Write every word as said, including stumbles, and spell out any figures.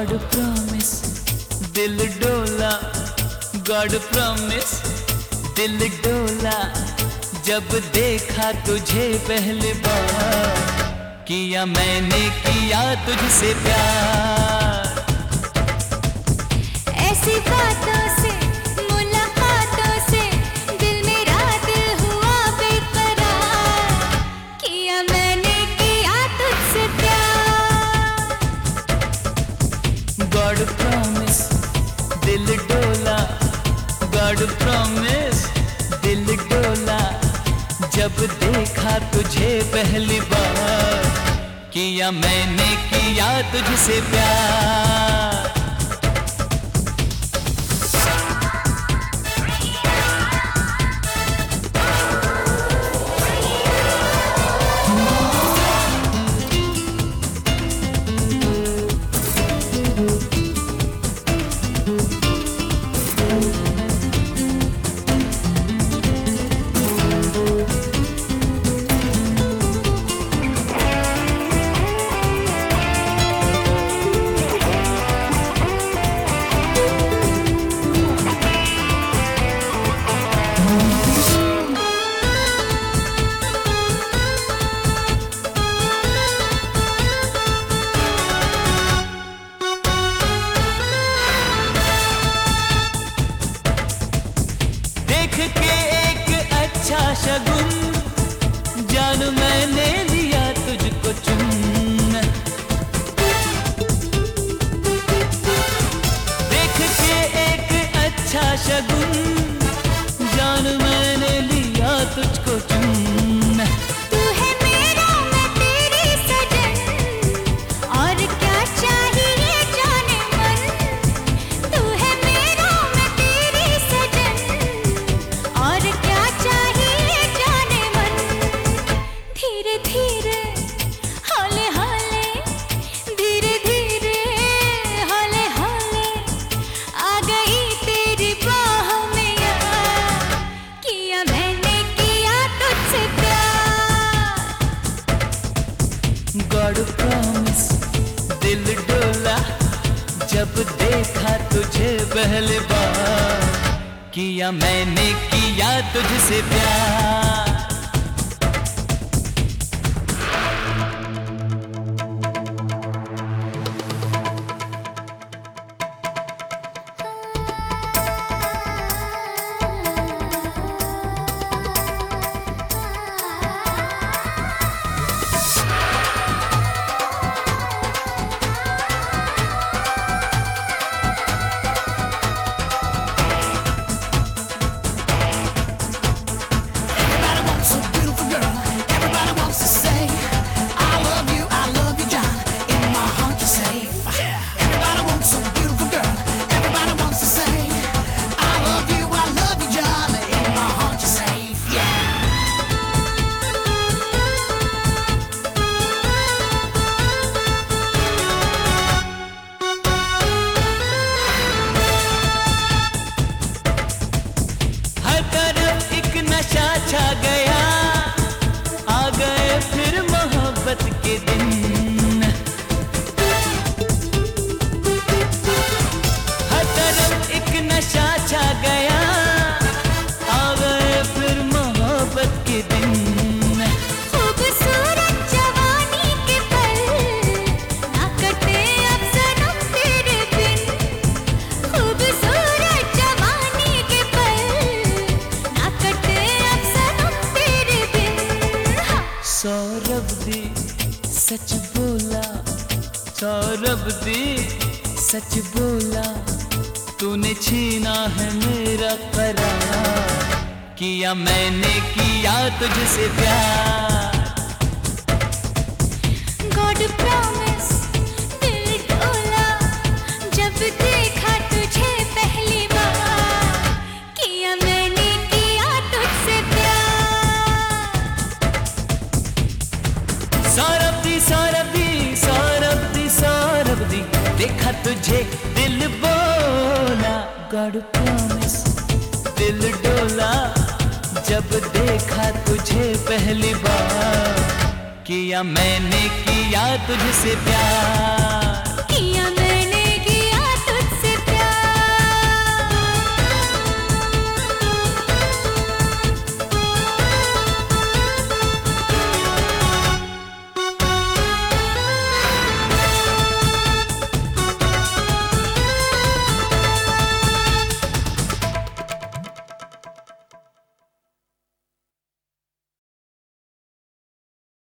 God promise दिल डोला, God promise दिल डोला, जब देखा तुझे पहली बार, किया मैंने किया तुझसे प्यार। ऐसी बातों से मुलाकातों से दिल मेरा दिल हुआ बेकरार, किया मैंने किया तुझसे प्यार। गॉड प्रॉमिस दिल डोला, गॉड प्रॉमिस दिल डोला, जब देखा तुझे पहली बार, किया मैंने किया तुझसे प्यार। देख के एक अच्छा शगुन, जान मैंने लिया तुझको चुन। देख के एक अच्छा शगुन, जान मैंने लिया तुझको चुन। तू है मेरा मैं तेरी सजन, और क्या चाहिए जाने मन। तू है मेरा मैं तेरी सजन, और क्या चाहिए जाने मन। धीरे धीरे हौले हौले, धीरे धीरे हौले हौले, आ गई तेरी बाह में यार, किया मैंने किया तुझसे प्यार। गॉड प्रॉमिस दिल डोला, जब देखा तुझे पहली बार, किया मैंने किया तुझसे प्यार। छा गया, आ गए फिर मोहब्बत के दिन। हर तरफ एक नशा छा गया, आ गए फिर मोहब्बत के दिन। खूबसूरत जवानी के पल, ना कटे अब सनम तेरे बिन। खूबसूरत जवानी के पल, ना कटे अब सनम तेरे बिन। सौरभ दी सच बोला, सौरभ दी सच बोला, तूने छीना है मेरा करार, किया मैंने किया तुझसे प्यार। गॉड प्रॉमिस दिल डोला, जब देखा तुझे पहली बार, किया मैंने किया तुझसे प्यार। सौरभ दी सौरभ दी सौरभ दी सौरभ दी, देखा तुझे दिल बोला। गॉड प्रॉमिस दिल डोला, जब देखा तुझे पहली बार, किया मैंने किया तुझसे प्यार।